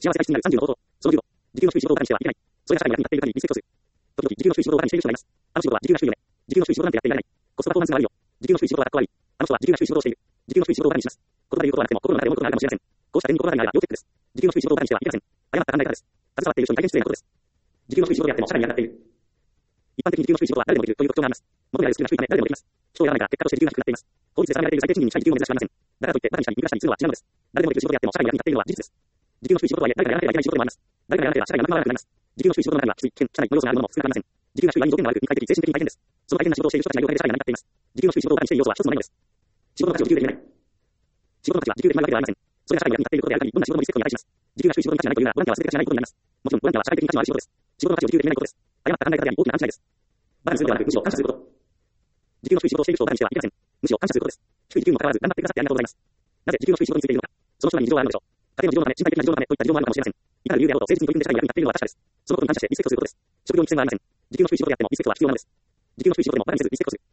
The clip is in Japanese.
幸せ体質になる30の法則。その15、時給の低い仕事をバカにしてはいけない。それが社会が立っている限りリスペクトする。時々、時給の低い仕事をバカにしている人がいます。あの仕事は時給が低いよね。時給の低い仕事なんてやっていられない。コストパフォーマンスが悪いよ。時給の低い仕事はかっこ悪い。あの人は時給が低い仕事をしている。時給の低い仕事をバカにします。言葉で言うことはなくても心の中で思うことがあるかもしれません。こうした点に心当たりがあれば要チェックです。時給の低い仕事をバカにしてはいけません。誤った考え方です。携わっている人に大変失礼なことです。時給の低い仕事をやっても社会に上がっている。一般的に時給の低い仕事は誰でもできるという特徴があります。求められるスキルが低いため誰でもできます。人をやらないから結果として時給が低くなっています。法律で定められている最低賃金に近い時給を目指してはいません。だからといってバカにしたり見下したりするのは違うのです。誰でもできる仕事をやっても社会に役に立っているのは事実です。時給の低い仕事は誰かがやらなければいけない仕事でもあります。誰かがやらなければ社会が回らなくなります。時給の低い仕事の中にはきつい、危険、社内の要素があるものも少なくありません。時給が低いは人間が悪く、肉体的、精神的に大変です。その大変な仕事をしている人たちがいるおかげで社会が成り立っています。時給の低い仕事をバカにしている要素は一つもないのです。仕事の価値を時給で言えない。仕事の価値は時給で決まるわけではありません。それが社会に役に立っていることである限り、どんな仕事もリスペクトに値します。時給が低い仕事に価値がないというなら、ボランティアは全て価値がないことになります。もちろん、ボランティアは社会的に価値のある仕事です。仕事の価値を時給で言えないことです。誤った考え方であり、大きな勘違いです。バカにするのではなく、むしろ感謝すること。時給の低い仕事をしている人をバカにしてはいけません。むしろ感謝することです。低い時給にもかかわらず、頑張ってくださってありがとうございます。なぜ時給の低い仕事についているのか。その人に事情があるのでしょう。家庭の事情のため、身体的な事情のためといった事情もあるのかもしれません。いかなる理由であろうと、誠実に取り組んで社会に役に立っているのは確かです。そのことに感謝してリスペクトすることです。職業に規制がありません。時給の低い仕事であってもリスペクトは必要なのです。時給の低い仕事でもバカにせずリスペクトする。